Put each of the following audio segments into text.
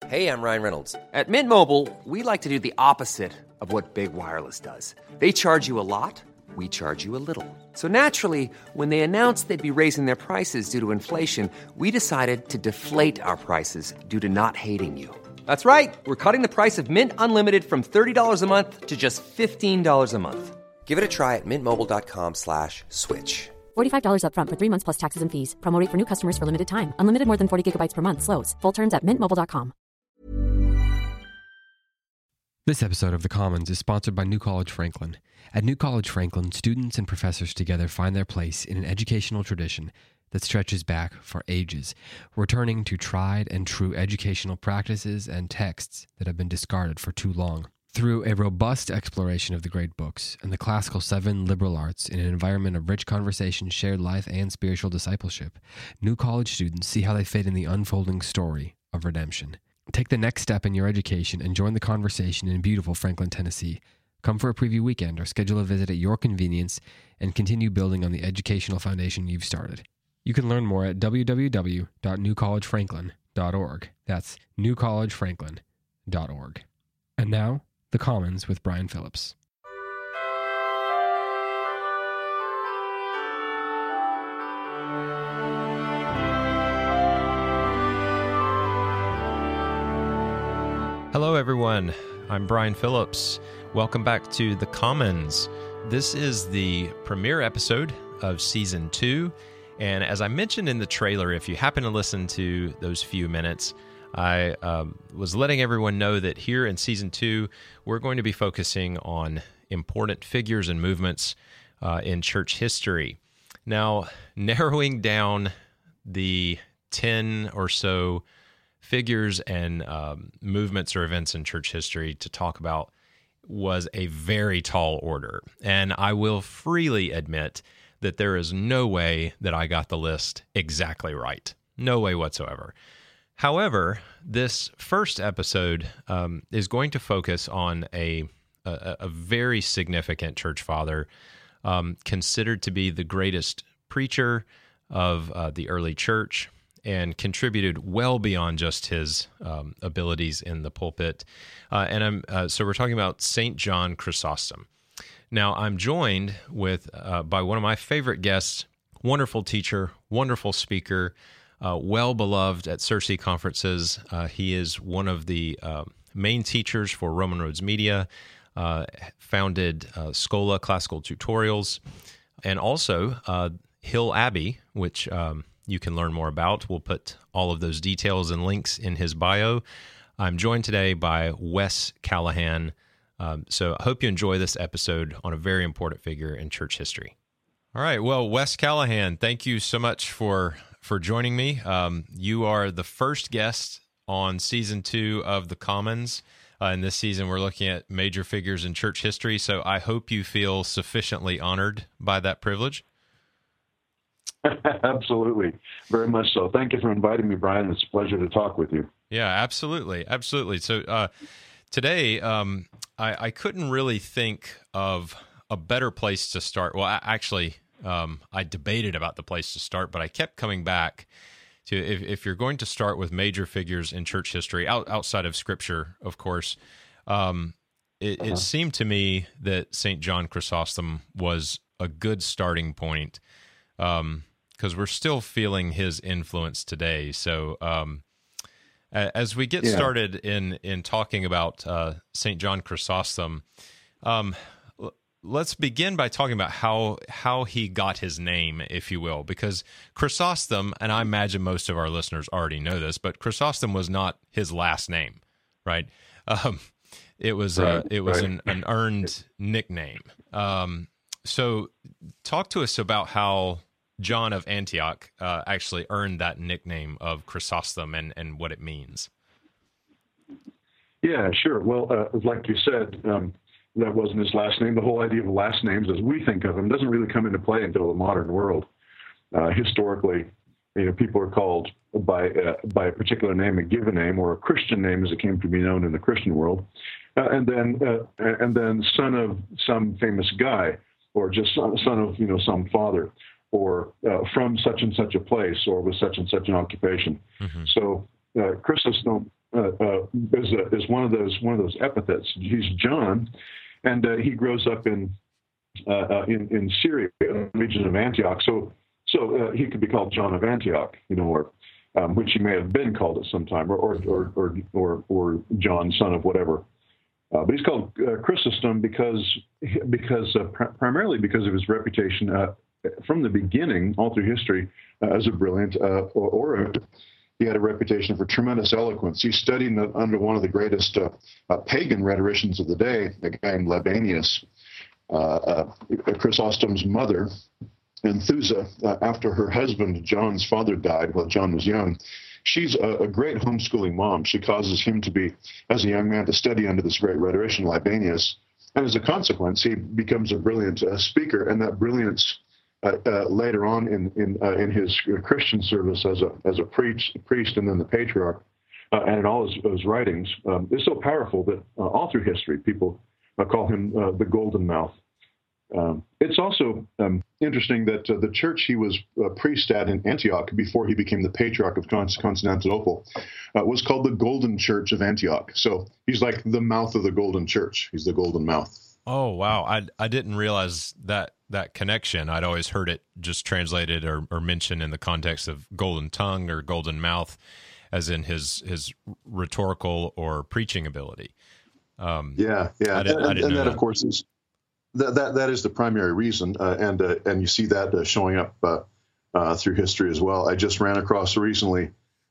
Hey, I'm Ryan Reynolds. At Mint Mobile, we like to do the opposite of what Big Wireless does. They charge you a lot, we charge you a little. So naturally, when they announced they'd be raising their prices due to inflation, we decided to deflate our prices due to not hating you. That's right. We're cutting the price of Mint Unlimited from $30 a month to just $15 a month. Give it a try at mintmobile.com/switch. $45 up front for 3 months plus taxes and fees. Promo rate for new customers for limited time. Unlimited more than 40 gigabytes per month. Slows full terms at mintmobile.com. This episode of The Commons is sponsored by New College Franklin. At New College Franklin, students and professors together find their place in an educational tradition that stretches back for ages, returning to tried and true educational practices and texts that have been discarded for too long. Through a robust exploration of the great books and the classical 7 liberal arts in an environment of rich conversation, shared life, and spiritual discipleship, New College students see how they fit in the unfolding story of redemption. Take the next step in your education and join the conversation in beautiful Franklin, Tennessee. Come for a preview weekend or schedule a visit at your convenience and continue building on the educational foundation you've started. You can learn more at www.newcollegefranklin.org. That's newcollegefranklin.org. And now, The Commons with Brian Phillips. Hello, everyone. I'm Brian Phillips. Welcome back to The Commons. This is the premiere episode of Season 2. And as I mentioned in the trailer, if you happen to listen to those few minutes, I was letting everyone know that here in Season 2, we're going to be focusing on important figures and movements in church history. Now, narrowing down the 10 or so figures and movements or events in church history to talk about was a very tall order. And I will freely admit that there is no way that I got the list exactly right. No way whatsoever. However, this first episode is going to focus on a very significant church father, considered to be the greatest preacher of the early church, and contributed well beyond just his abilities in the pulpit. So we're talking about St. John Chrysostom. Now, I'm joined with by one of my favorite guests, wonderful teacher, wonderful speaker, well beloved at CiRCE conferences. He is one of the main teachers for Roman Roads Media, founded Schola Classical Tutorials, and also Hill Abbey, which you can learn more about. We'll put all of those details and links in his bio. I'm joined today by Wes Callahan. So I hope you enjoy this episode on a very important figure in church history. All right. Well, Wes Callahan, thank you so much for joining me. You are the first guest on Season 2 of The Commons. In this season, we're looking at major figures in church history, so I hope you feel sufficiently honored by that privilege. Absolutely. Very much so. Thank you for inviting me, Brian. It's a pleasure to talk with you. Yeah, absolutely. Absolutely. So today, I couldn't really think of a better place to start. Well, I debated about the place to start, but I kept coming back to if you're going to start with major figures in church history, outside of Scripture, of course, it seemed to me that St. John Chrysostom was a good starting point, because we're still feeling his influence today. So as we get started in talking about St. John Chrysostom, let's begin by talking about how he got his name, if you will, because Chrysostom, and I imagine most of our listeners already know this, but Chrysostom was not his last name, right? It was an earned nickname. So talk to us about how John of Antioch actually earned that nickname of Chrysostom and what it means. Yeah, sure. Well, like you said, that wasn't his last name. The whole idea of last names, as we think of them, doesn't really come into play until the modern world. Historically, people are called by a particular name, a given name, or a Christian name, as it came to be known in the Christian world, and then son of some famous guy, or just son of some father, or from such and such a place, or with such and such an occupation. Mm-hmm. So Chrysostom as one of those epithets. He's John, and he grows up in Syria, in the region of Antioch. So he could be called John of Antioch, or which he may have been called at some time, or John, son of whatever. But he's called Chrysostom primarily because of his reputation from the beginning, all through history, as a brilliant orator. He had a reputation for tremendous eloquence. He studied under one of the greatest pagan rhetoricians of the day, a guy named Libanius. Chrysostom's mother, Enthusa, after her husband John's father died while John was young, she's a great homeschooling mom. She causes him to be, as a young man, to study under this great rhetorician Libanius, and as a consequence, he becomes a brilliant speaker. And that brilliance later on in his Christian service as a priest and then the patriarch, and in all his writings, is so powerful that all through history people call him the Golden Mouth. It's also interesting that the church he was a priest at in Antioch before he became the Patriarch of Constantinople was called the Golden Church of Antioch. So he's like the mouth of the Golden Church. He's the Golden Mouth. Oh, wow. I didn't realize that connection. I'd always heard it just translated or mentioned in the context of golden tongue or golden mouth, as in his rhetorical or preaching ability. Yeah. And that, of course, is that is the primary reason, and you see that showing up through history as well. I just ran across recently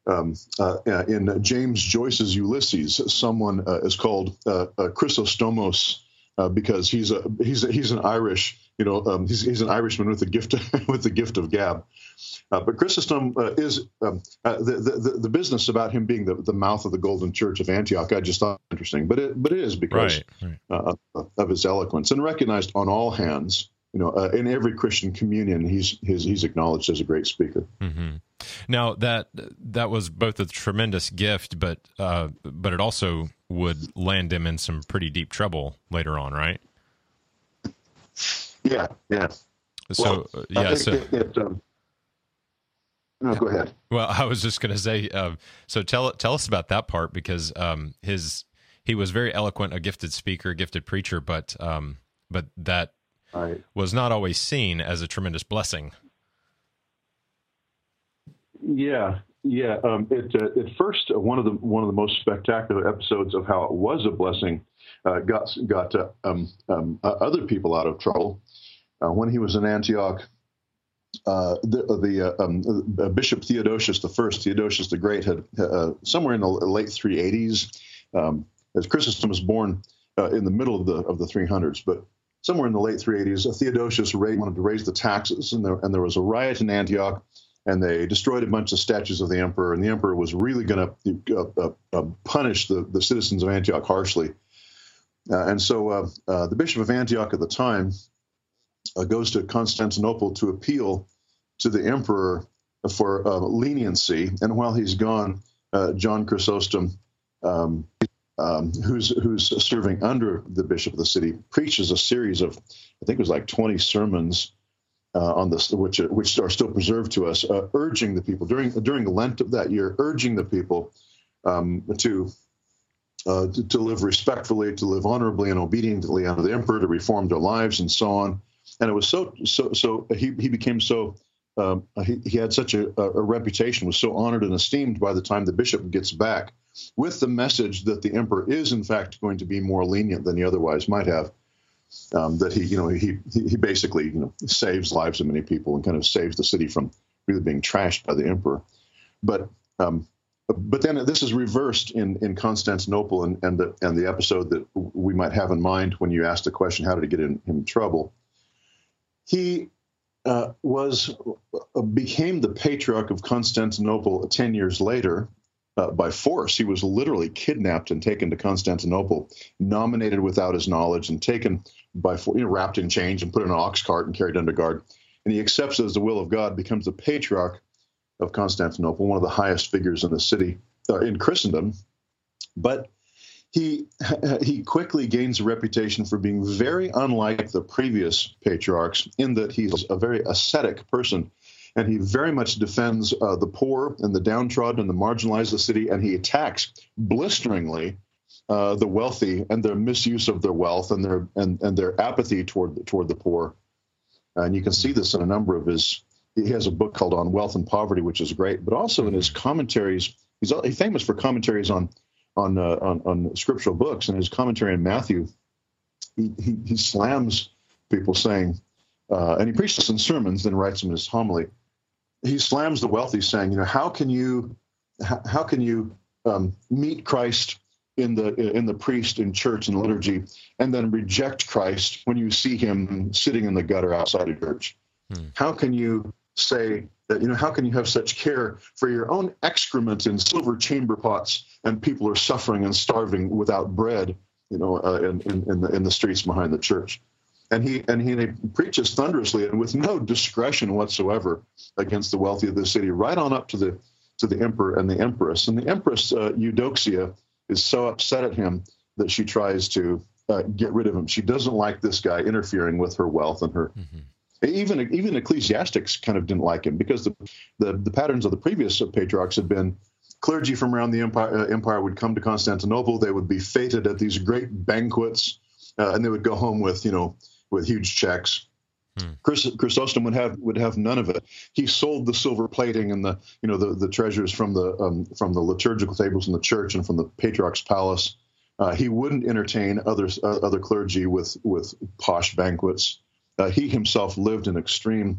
in James Joyce's Ulysses, someone is called Chrysostomos because he's an Irish, he's an Irishman with the gift of gab. But Chrysostom is the business about him being the mouth of the Golden Church of Antioch. I just thought interesting, but it is because of his eloquence and recognized on all hands. In every Christian communion, he's acknowledged as a great speaker. Mm-hmm. Now that was both a tremendous gift, but it also would land him in some pretty deep trouble later on, right? Yeah. So no, go ahead. Well, I was just going to say, so tell us about that part, because he was very eloquent, a gifted speaker, a gifted preacher, but that was not always seen as a tremendous blessing. Yeah. At first, one of the most spectacular episodes of how it was a blessing got other people out of trouble when he was in Antioch. The Bishop Theodosius the Great, had somewhere in the late 380s, as Chrysostom was born in the middle of the 300s, but somewhere in the late 380s, Theodosius wanted to raise the taxes, and there was a riot in Antioch, and they destroyed a bunch of statues of the emperor, and the emperor was really going to punish the citizens of Antioch harshly. And so the Bishop of Antioch at the time goes to Constantinople to appeal to the emperor for leniency. And while he's gone, John Chrysostom, who's serving under the bishop of the city, preaches a series of, I think it was like 20 sermons on this, which are still preserved to us, urging the people during Lent of that year, urging the people to live respectfully, to live honorably and obediently under the emperor, to reform their lives, and so on. And it was so he became so he had such a reputation, was so honored and esteemed by the time the bishop gets back with the message that the emperor is in fact going to be more lenient than he otherwise might have. That he basically saves lives of many people and kind of saves the city from really being trashed by the emperor. But then this is reversed in Constantinople and the episode that we might have in mind when you asked the question, how did he get in trouble? He became the Patriarch of Constantinople 10 years later by force. He was literally kidnapped and taken to Constantinople, nominated without his knowledge, and taken by wrapped in chains and put in an ox cart and carried under guard. And he accepts it as the will of God, becomes the Patriarch of Constantinople, one of the highest figures in the city, in Christendom. But he quickly gains a reputation for being very unlike the previous patriarchs in that he's a very ascetic person. and he very much defends the poor and the downtrodden and the marginalized of the city, and he attacks blisteringly the wealthy and their misuse of their wealth and their apathy toward the poor. And you can see this in a number of his. He has a book called On Wealth and Poverty, which is great, but also in his commentaries, he's famous for commentaries on scriptural books. And his commentary on Matthew, he slams people saying, and he preaches this in sermons, then writes them in his homily. He slams the wealthy, saying, how can you meet Christ in the priest in church and liturgy, and then reject Christ when you see him sitting in the gutter outside of church? How can you say that, how can you have such care for your own excrement in silver chamber pots, and people are suffering and starving without bread, in the streets behind the church? And he preaches thunderously and with no discretion whatsoever against the wealthy of the city, right on up to the emperor and the empress. And the empress Eudoxia is so upset at him that she tries to get rid of him. She doesn't like this guy interfering with her wealth and her. Even ecclesiastics kind of didn't like him, because the patterns of the previous patriarchs had been clergy from around the empire would come to Constantinople. They would be feted at these great banquets, and they would go home with huge checks. Chrysostom would have none of it. He sold the silver plating and the treasures from the liturgical tables in the church and from the patriarch's palace. He wouldn't entertain other clergy with posh banquets. He himself lived in extreme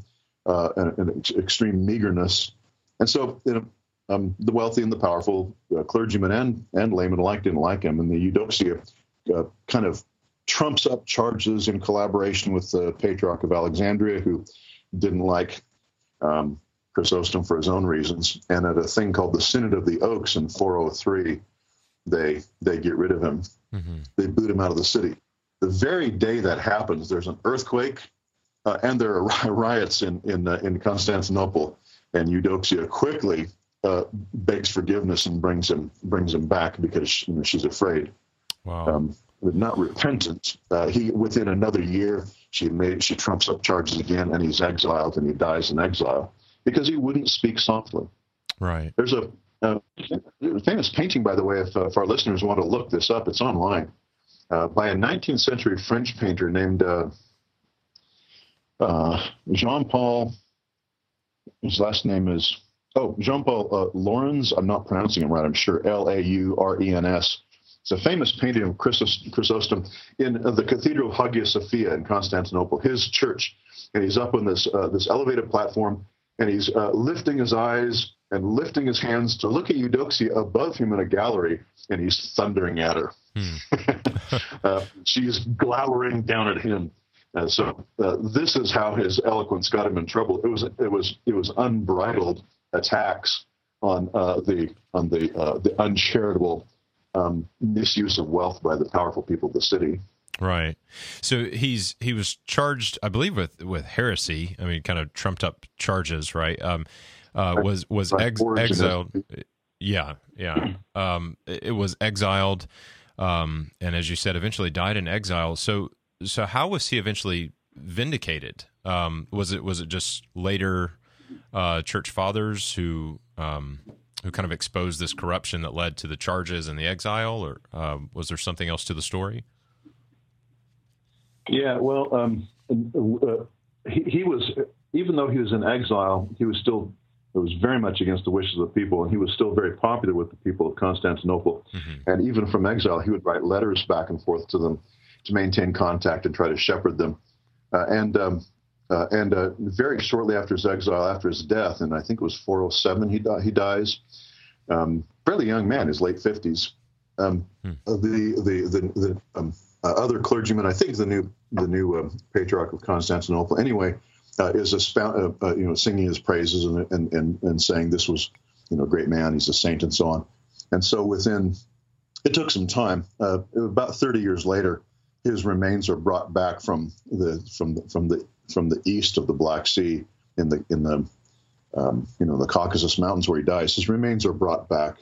meagerness, and so the wealthy and the powerful clergymen and laymen alike didn't like him. And the Eudoxia kind of trumps up charges in collaboration with the Patriarch of Alexandria, who didn't like Chrysostom for his own reasons. And at a thing called the Synod of the Oaks in 403, they get rid of him. They boot him out of the city. The very day that happens, there's an earthquake, and there are riots in Constantinople. And Eudoxia quickly begs forgiveness and brings him back, because she's afraid. Wow. Not repentant. Within another year, she trumps up charges again, and he's exiled, and he dies in exile because he wouldn't speak softly. Right. There's a famous painting, by the way, if our listeners want to look this up, it's online, by a 19th century French painter named Jean-Paul. His last name is Jean-Paul Laurens. I'm not pronouncing it right, I'm sure. Laurens. It's a famous painting of Chrysostom in the Cathedral of Hagia Sophia in Constantinople, his church. And he's up on this elevated platform, and he's lifting his eyes and lifting his hands to look at Eudoxia above him in a gallery, and he's thundering at her. She's glowering down at him. So this is how his eloquence got him in trouble. It was unbridled attacks on the uncharitable misuse of wealth by the powerful people of the city. Right. So he was charged, I believe, with heresy. I mean, kind of trumped up charges, right? Was exiled. Yeah. It was exiled, and as you said, eventually died in exile. So how was he eventually vindicated? Was it just later church fathers who kind of exposed this corruption that led to the charges and the exile, or was there something else to the story? Yeah, well, he was, even though he was in exile, it was very much against the wishes of the people, and he was still very popular with the people of Constantinople. And even from exile, he would write letters back and forth to them to maintain contact and try to shepherd them. And very shortly after his exile, after his death, and I think it was 407, he dies. Fairly young man, his late 50s. The other clergyman, I think the new patriarch of Constantinople, anyway, is singing his praises and saying this was a great man, he's a saint, and so on. And so it took some time. About 30 years later, his remains are brought back from the east of the Black Sea in the Caucasus Mountains where he dies. His remains are brought back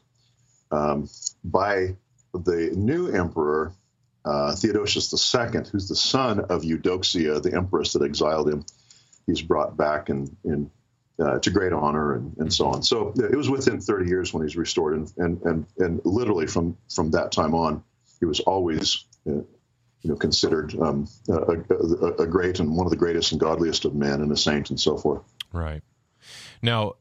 by the new emperor, Theodosius II, who's the son of Eudoxia, the empress that exiled him. He's brought back in to great honor and so on. So it was within 30 years when he's restored, and literally from that time on, he was always considered a great and one of the greatest and godliest of men and a saint and so forth. Right. Now,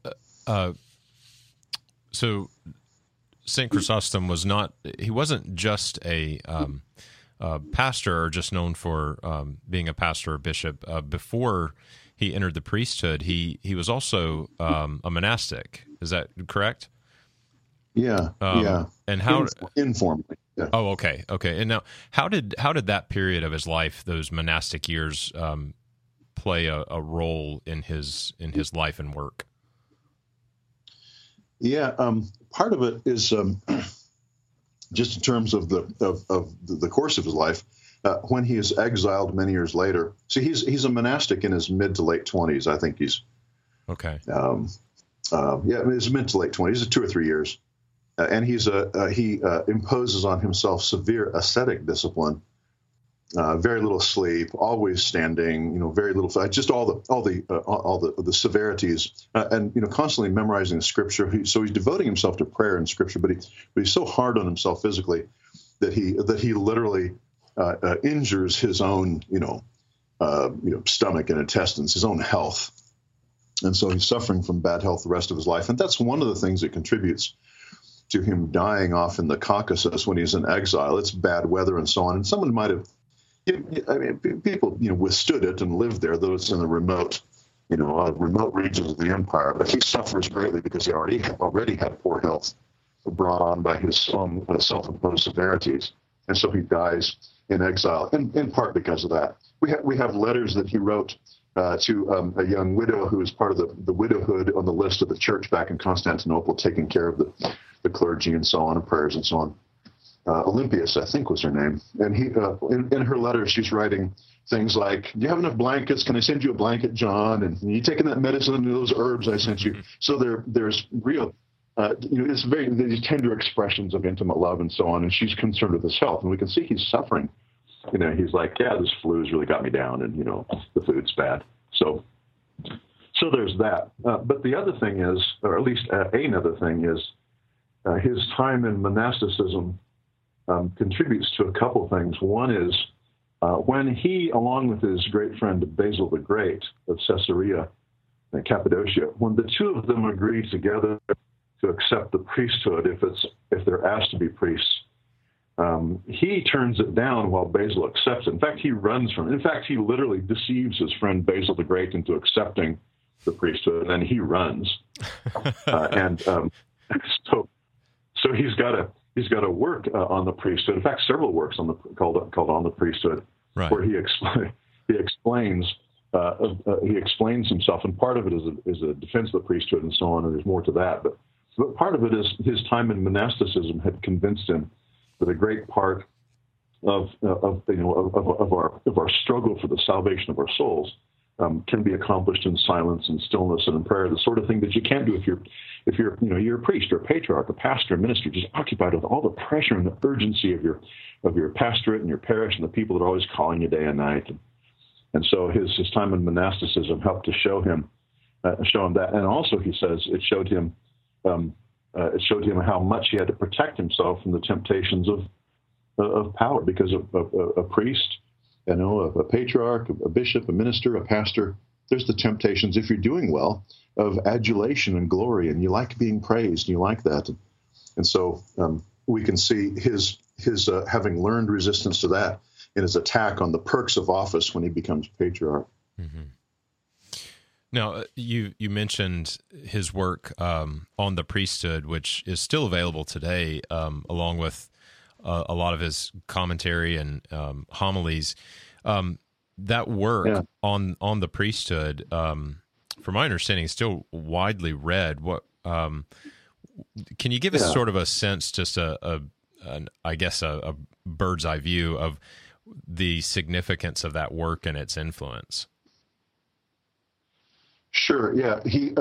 so St. Chrysostom wasn't just a pastor or just known for being a pastor or bishop. Before he entered the priesthood, he was also a monastic. Is that correct? Yeah. And how informally? Yeah. Oh, okay. And now, how did that period of his life, those monastic years, play a role in his life and work? Yeah, part of it is just in terms of the course of his life. When he is exiled many years later, see, he's a monastic in his mid to late 20s. I think he's okay. His mid to late 20s, 2 or 3 years, and he imposes on himself severe ascetic discipline. Very little sleep, always standing, very little, just all the severities, and constantly memorizing the scripture. So he's devoting himself to prayer and scripture, but he's so hard on himself physically that he literally injures his own stomach and intestines, his own health, and so he's suffering from bad health the rest of his life. And that's one of the things that contributes to him dying off in the Caucasus when he's in exile. It's bad weather and so on, and someone might have. People, withstood it and lived there, though it's in the remote regions of the empire. But he suffers greatly because he already had poor health brought on by his own self-imposed severities, and so he dies in exile, in part because of that. We have letters that he wrote to a young widow who was part of the widowhood on the list of the church back in Constantinople, taking care of the clergy and so on, and prayers and so on. Olympias, I think, was her name. And he, in her letter, she's writing things like, "Do you have enough blankets? Can I send you a blanket, John? And you taking that medicine and those herbs I sent you?" So there's real, it's very these tender expressions of intimate love and so on. And she's concerned with his health, and we can see he's suffering. He's like, "Yeah, this flu's really got me down, and the food's bad." So there's that. But the other thing is, or at least another thing is, his time in monasticism contributes to a couple things. One is when he, along with his great friend Basil the Great of Caesarea and Cappadocia, when the two of them agree together to accept the priesthood if they're asked to be priests, he turns it down while Basil accepts it. In fact, he runs from it. In fact, he literally deceives his friend Basil the Great into accepting the priesthood, and then he runs. So he's got to work on the priesthood. In fact, several works called On the Priesthood, right, where he explains himself, and part of it is a defense of the priesthood and so on. And there's more to that, but part of it is his time in monasticism had convinced him that a great part of our struggle for the salvation of our souls can be accomplished in silence and stillness and in prayer, the sort of thing that you can't do if you're a priest or a patriarch, a pastor, a minister, just occupied with all the pressure and the urgency of your pastorate and your parish and the people that are always calling you day and night. And so his time in monasticism helped to show him that, and also he says it showed him how much he had to protect himself from the temptations of power, because a priest, a patriarch, a bishop, a minister, a pastor, there's the temptations, if you're doing well, of adulation and glory, and you like being praised, and you like that. And so we can see his having learned resistance to that in his attack on the perks of office when he becomes patriarch. Mm-hmm. Now, you mentioned his work on the priesthood, which is still available today, along with a lot of his commentary and homilies. That work on the priesthood, from my understanding, is still widely read. What can you give us sort of a sense, just a bird's eye view of the significance of that work and its influence? Sure. Yeah.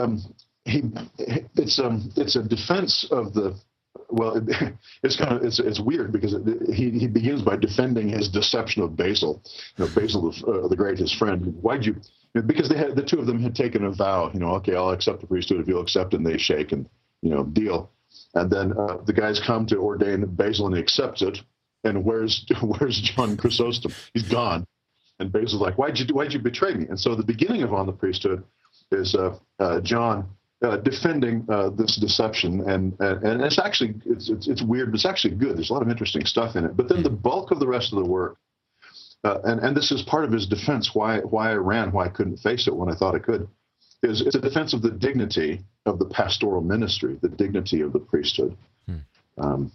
It's a defense of the. Well, it's weird because he begins by defending his deception of Basil. Basil the Great, his friend. Why'd you because the two of them had taken a vow, okay, I'll accept the priesthood if you'll accept, and they shake and, deal. And then the guys come to ordain Basil, and he accepts it. And where's John Chrysostom? He's gone. And Basil's like, why'd you betray me? And so the beginning of On the Priesthood is John defending this deception, and it's actually it's weird, but it's actually good. There's a lot of interesting stuff in it. But then the bulk of the rest of the work, and this is part of his defense, why I ran, why I couldn't face it when I thought I could, is it's a defense of the dignity of the pastoral ministry, the dignity of the priesthood. And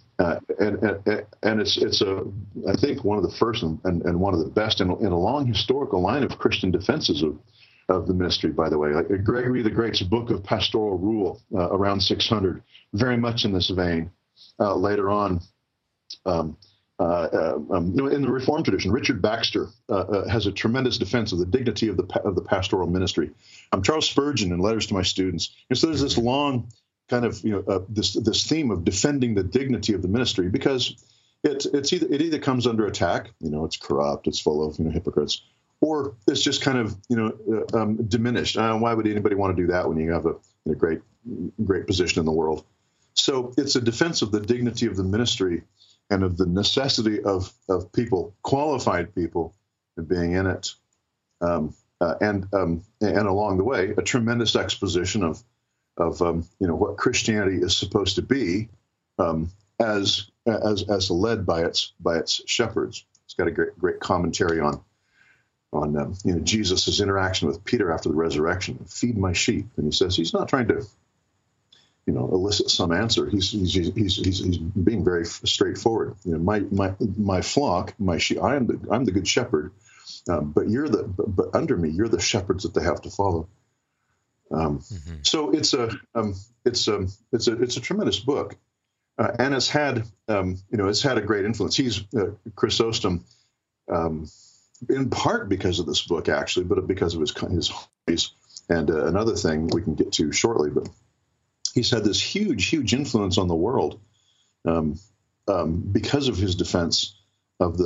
it's I think one of the first and one of the best in a long historical line of Christian defenses of the ministry, by the way. Like Gregory the Great's Book of Pastoral Rule, around 600, very much in this vein. Later on, in the Reformed tradition, Richard Baxter has a tremendous defense of the dignity of the pastoral ministry. Charles Spurgeon, in Letters to My Students. And so there's this long kind of this theme of defending the dignity of the ministry, because it either comes under attack, it's corrupt, it's full of hypocrites, or it's just kind of diminished. Why would anybody want to do that when you have a great position in the world? So it's a defense of the dignity of the ministry and of the necessity of people, qualified people, being in it, and along the way, a tremendous exposition of what Christianity is supposed to be, as led by its shepherds. It's got a great commentary on Jesus' interaction with Peter after the resurrection. Feed my sheep, and he says he's not trying to elicit some answer. He's being very straightforward. My flock, my sheep. I'm the good shepherd, but under me you're the shepherds that they have to follow. So it's a tremendous book, and it's had a great influence. He's Chrysostom, in part because of this book, actually, but because of his hobbies. And another thing we can get to shortly, but he's had this huge influence on the world because of his defense of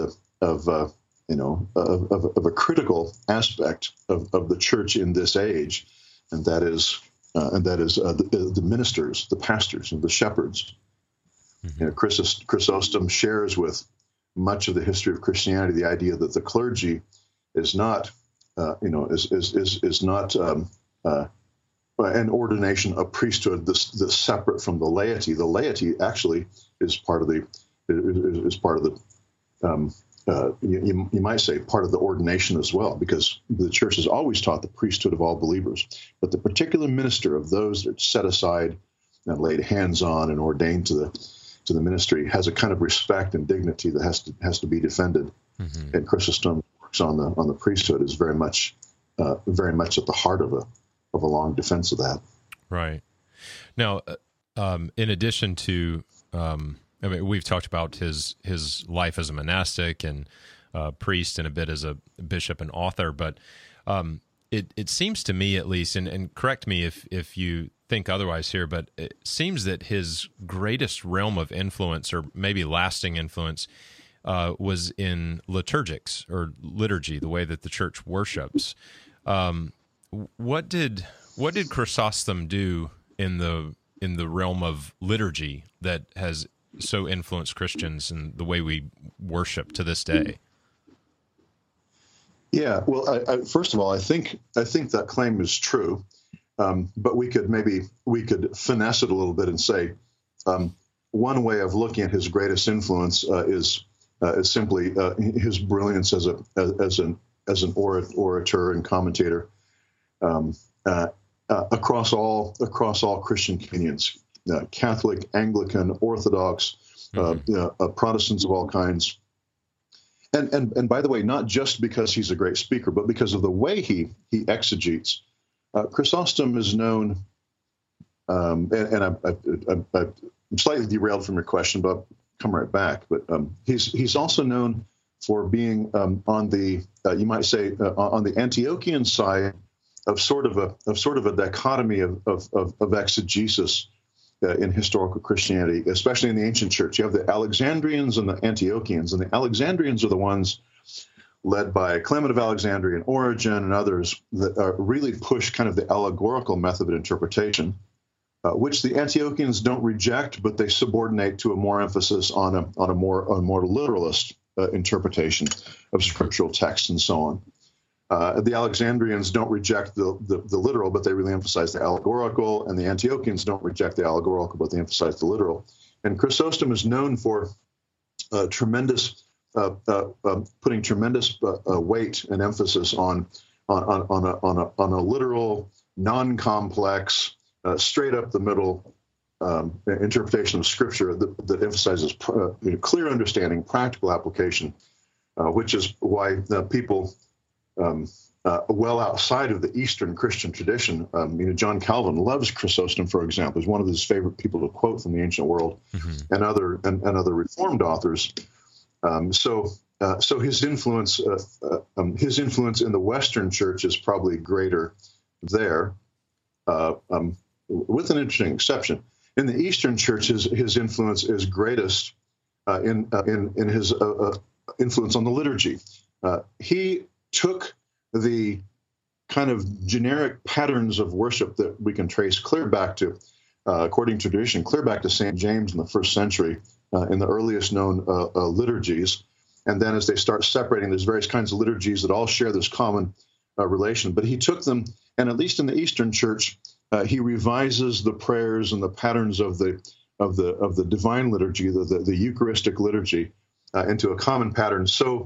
a critical aspect of the church in this age. And that is the ministers, the pastors, and the shepherds. Chrysostom shares with much of the history of Christianity the idea that the clergy is not, is not an ordination, a priesthood that's separate from the laity. The laity actually is part of the you might say part of the ordination as well, because the church has always taught the priesthood of all believers. But the particular minister of those that set aside and laid hands on and ordained to the ministry has a kind of respect and dignity that has to be defended. And Chrysostom works on the priesthood is very much at the heart of a long defense of that. Right. Now, in addition to we've talked about his life as a monastic and priest and a bit as a bishop and author, but it seems to me, at least, and correct me if you think otherwise here, but it seems that his greatest realm of influence, or maybe lasting influence, was in liturgics or liturgy, the way that the church worships. What did Chrysostom do in the realm of liturgy that has so influenced Christians and the way we worship to this day? Yeah, well, first of all, I think that claim is true, but we could finesse it a little bit and say one way of looking at his greatest influence is simply his brilliance as an orator and commentator across all Christian communions. Catholic, Anglican, Orthodox, Protestants of all kinds. And by the way, not just because he's a great speaker, but because of the way he exegetes. Chrysostom is known, and I'm slightly derailed from your question, but I'll come right back. But he's also known for being on the you might say on the Antiochian side of sort of a dichotomy of exegesis in historical Christianity, especially in the ancient church. You have the Alexandrians and the Antiochians, and the Alexandrians are the ones led by Clement of Alexandria and Origen and others, that really push kind of the allegorical method of interpretation, which the Antiochians don't reject, but they subordinate to a more emphasis on a more literalist interpretation of scriptural texts and so on. The Alexandrians don't reject the literal, but they really emphasize the allegorical, and the Antiochians don't reject the allegorical, but they emphasize the literal. And Chrysostom is known for putting tremendous weight and emphasis on a literal, non-complex, straight up the middle interpretation of Scripture that emphasizes clear understanding, practical application, which is why people well outside of the Eastern Christian tradition, John Calvin loves Chrysostom, for example. He's one of his favorite people to quote from the ancient world, and other Reformed authors. So his influence in the Western Church is probably greater there, with an interesting exception. In the Eastern Church, his influence is greatest in his influence on the liturgy. He took the kind of generic patterns of worship that we can trace clear back to, according to tradition, clear back to St. James in the first century, in the earliest known liturgies. And then as they start separating, there's various kinds of liturgies that all share this common relation. But he took them, and at least in the Eastern Church, he revises the prayers and the patterns of the divine liturgy, the Eucharistic liturgy, into a common pattern so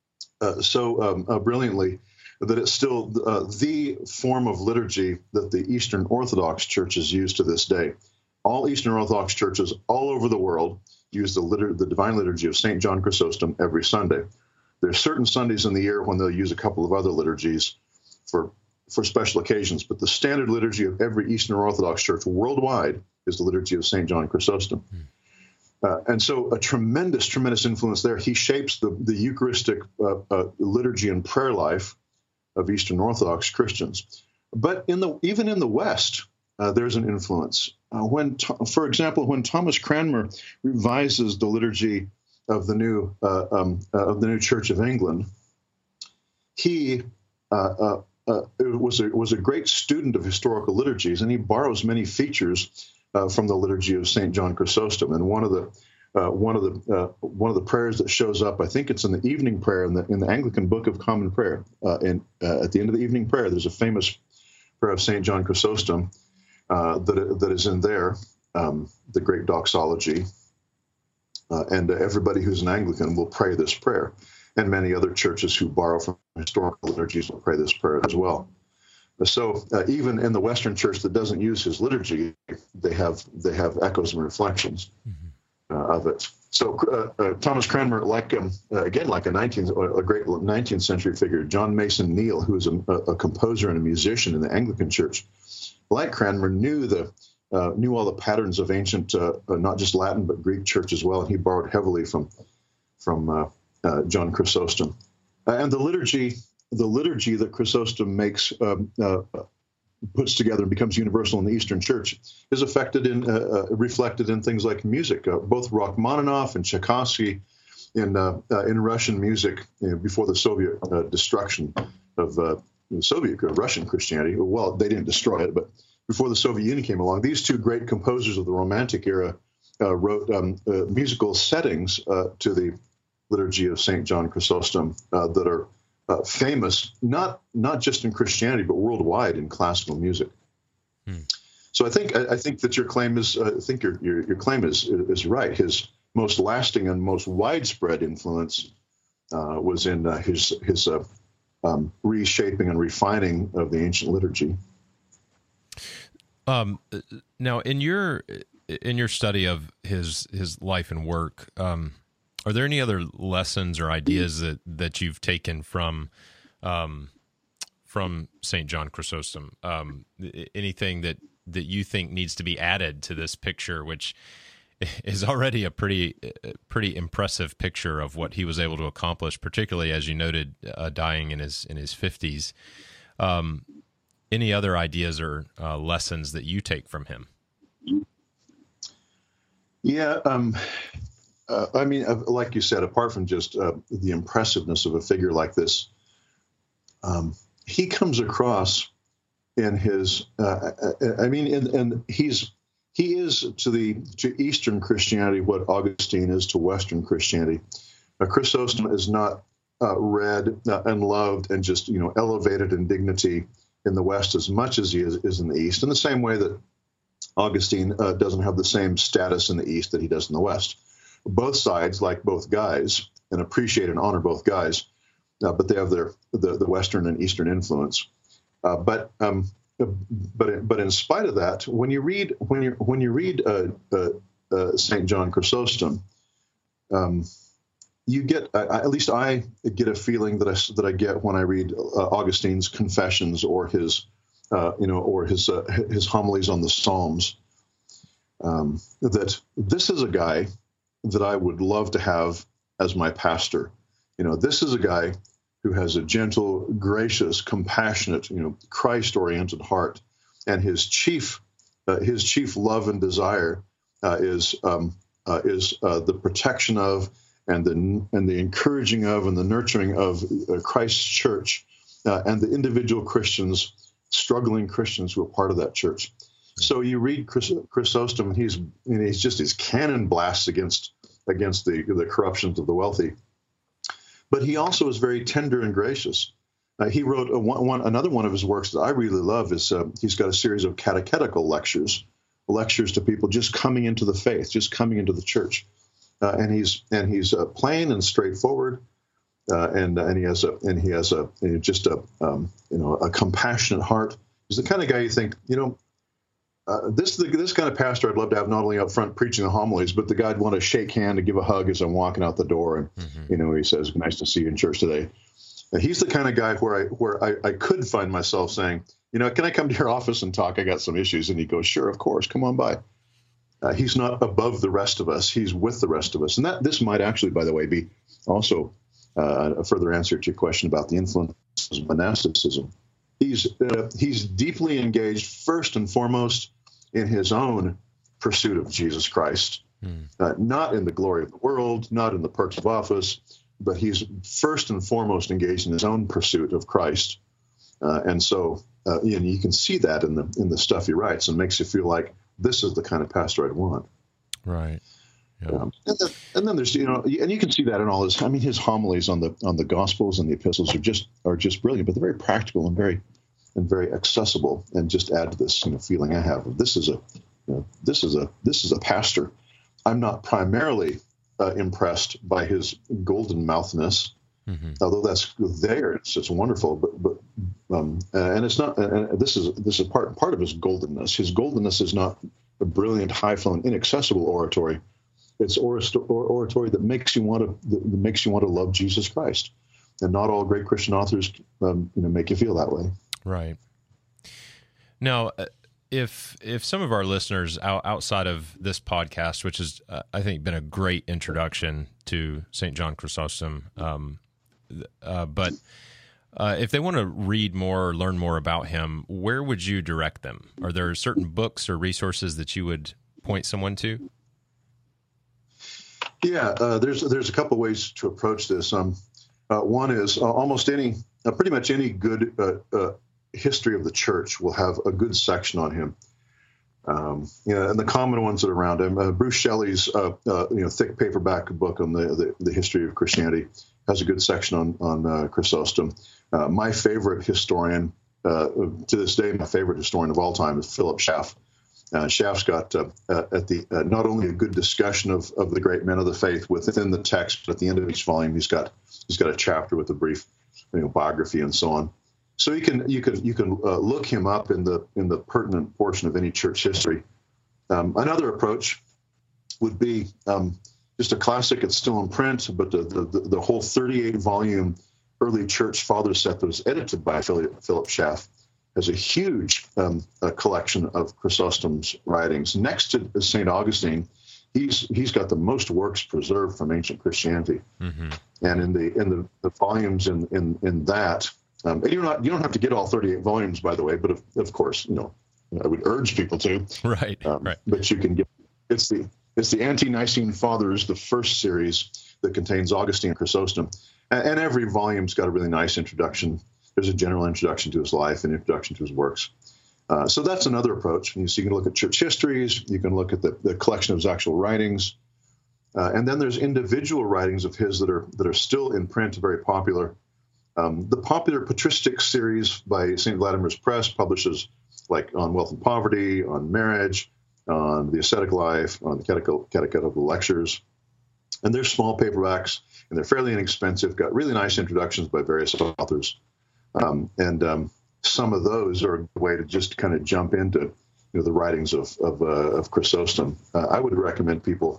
brilliantly that it's still the form of liturgy that the Eastern Orthodox churches use to this day. All Eastern Orthodox churches all over the world use the divine liturgy of St. John Chrysostom every Sunday. There's certain Sundays in the year when they'll use a couple of other liturgies for special occasions, but the standard liturgy of every Eastern Orthodox church worldwide is the liturgy of St. John Chrysostom. And so a tremendous influence there. He shapes the Eucharistic liturgy and prayer life of Eastern Orthodox Christians. But even in the West, there's an influence. For example, when Thomas Cranmer revises the liturgy of the new Church of England, he was a great student of historical liturgies, and he borrows many features from the liturgy of St. John Chrysostom. And one of the prayers that shows up, I think it's in the evening prayer in the Anglican Book of Common Prayer. At the end of the evening prayer, there's a famous prayer of St. John Chrysostom that is in there, the great doxology. And everybody who's an Anglican will pray this prayer. And many other churches who borrow from historical liturgies will pray this prayer as well. So even in the Western Church that doesn't use his liturgy, they have echoes and reflections of it. So Thomas Cranmer, like a great 19th century figure, John Mason Neale, who is a composer and a musician in the Anglican Church, like Cranmer, knew all the patterns of ancient, not just Latin but Greek church as well, and he borrowed heavily from John Chrysostom. And the liturgy that Chrysostom puts together and becomes universal in the Eastern Church is reflected in things like music. Both Rachmaninoff and Tchaikovsky in Russian music before the Soviet destruction of Soviet Russian Christianity. Well, they didn't destroy it, but before the Soviet Union came along, these two great composers of the Romantic era wrote musical settings to the liturgy of St. John Chrysostom that are famous, not just in Christianity, but worldwide in classical music. So I think that your claim is your claim is right. His most lasting and most widespread influence was in his reshaping and refining of the ancient liturgy. Now, in your study of his life and work, are there any other lessons or ideas that you've taken from St. John Chrysostom? Anything that you think needs to be added to this picture, which is already a pretty impressive picture of what he was able to accomplish, particularly as you noted, dying in his 50s. Any other ideas or lessons that you take from him? Yeah. I mean, like you said, apart from just the impressiveness of a figure like this, he comes across in his. And he is to Eastern Christianity what Augustine is to Western Christianity. Chrysostom is not read and loved and just elevated in dignity in the West as much as he is in the East, in the same way that Augustine doesn't have the same status in the East that he does in the West. Both sides like both guys and appreciate and honor both guys, but they have the Western and Eastern influence. But in spite of that, when you read St. John Chrysostom, you get, at least I get a feeling that I get when I read Augustine's Confessions or his homilies on the Psalms, that this is a guy that I would love to have as my pastor. This is a guy who has a gentle, gracious, compassionate, Christ-oriented heart, and his chief love and desire is the protection of and the encouraging of and the nurturing of Christ's church and the individual Christians, struggling Christians who are part of that church. So you read Chrysostom, and he's just his cannon blasts against the corruptions of the wealthy. But he also is very tender and gracious. He wrote another one of his works that I really love is he's got a series of catechetical lectures to people just coming into the faith, just coming into the church, and he's plain and straightforward, and he has a compassionate heart. He's the kind of guy you think, this kind of pastor I'd love to have not only up front preaching the homilies, but the guy I'd want to shake hand and give a hug as I'm walking out the door. And, he says, nice to see you in church today. And he's the kind of guy where I could find myself saying, can I come to your office and talk? I got some issues. And he goes, sure, of course, come on by. He's not above the rest of us. He's with the rest of us. And this might actually, by the way, be also a further answer to your question about the influence of monasticism. He's deeply engaged first and foremost in his own pursuit of Jesus Christ, not in the glory of the world, not in the perks of office, but he's first and foremost engaged in his own pursuit of Christ. And so you can see that in the stuff he writes, and makes you feel like this is the kind of pastor I'd want. Right. Yeah. And then there's and you can see that in all his homilies on the Gospels and the epistles are just brilliant, but they're very practical and very accessible, and just add to this feeling I have of this is a pastor. I'm not primarily impressed by his golden mouthness, although that's there. It's wonderful, but and it's not. And this is part of his goldenness. His goldenness is not a brilliant, high-flown, inaccessible oratory. It's oratory that makes you want to love Jesus Christ, and not all great Christian authors make you feel that way. Right. Now, if some of our listeners outside of this podcast, which has I think been a great introduction to St. John Chrysostom, but if they want to read more or learn more about him, where would you direct them? Are there certain books or resources that you would point someone to? Yeah, there's a couple ways to approach this. One is pretty much any good history of the church will have a good section on him. And the common ones that are around him, Bruce Shelley's thick paperback book on the history of Christianity has a good section on Chrysostom. My favorite historian, to this day, my favorite historian of all time is Philip Schaff. Schaff's got not only a good discussion of the great men of the faith within the text, but at the end of each volume, he's got a chapter with a brief biography and so on. So you can look him up in the pertinent portion of any church history. Another approach would be just a classic. It's still in print, but the whole 38-volume early church father set that was edited by Philip Schaff has a huge collection of Chrysostom's writings. Next to St. Augustine, he's got the most works preserved from ancient Christianity. And in the volumes in that. And you don't have to get all 38 volumes, by the way, but of course, I would urge people to. Right. But you can get it's It's the Ante-Nicene Fathers, the first series that contains Augustine and Chrysostom. And every volume's got a really nice introduction. There's a general introduction to his life and introduction to his works. So that's another approach. You can look at church histories. You can look at the collection of his actual writings. And then there's individual writings of his that are still in print, very popular. The popular patristic series by St. Vladimir's Press publishes like on wealth and poverty, on marriage, on the ascetic life, on the catechetical lectures. And they're small paperbacks, and they're fairly inexpensive, got really nice introductions by various authors. Some of those are a way to just kind of jump into the writings of Chrysostom. I would recommend people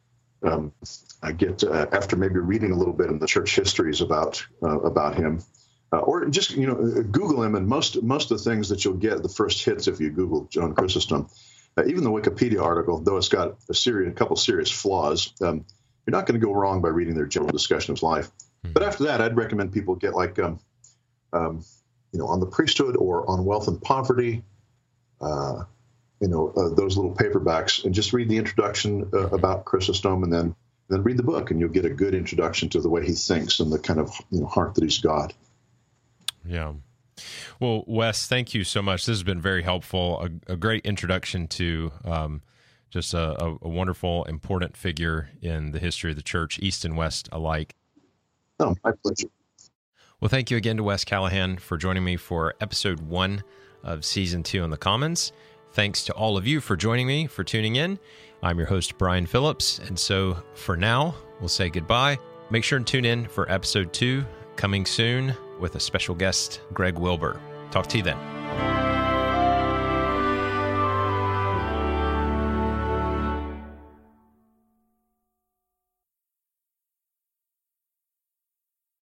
after maybe reading a little bit in the church histories about him, or just Google him, and most of the things that you'll get, the first hits if you Google John Chrysostom, even the Wikipedia article, though it's got a couple serious flaws, you're not going to go wrong by reading their general discussion of his life. Mm-hmm. But after that, I'd recommend people get like on the priesthood or on wealth and poverty, those little paperbacks, and just read the introduction about Chrysostom, and then read the book, and you'll get a good introduction to the way he thinks and the kind of heart that he's got. Yeah. Well, Wes, thank you so much. This has been very helpful. A great introduction to just a wonderful, important figure in the history of the church, East and West alike. Oh, my pleasure. Well, thank you again to Wes Callahan for joining me for episode 1 of season 2 on the Commons. Thanks to all of you for joining me, for tuning in. I'm your host, Brian Phillips, and so for now, we'll say goodbye. Make sure to tune in for episode 2, coming soon, with a special guest, Greg Wilbur. Talk to you then.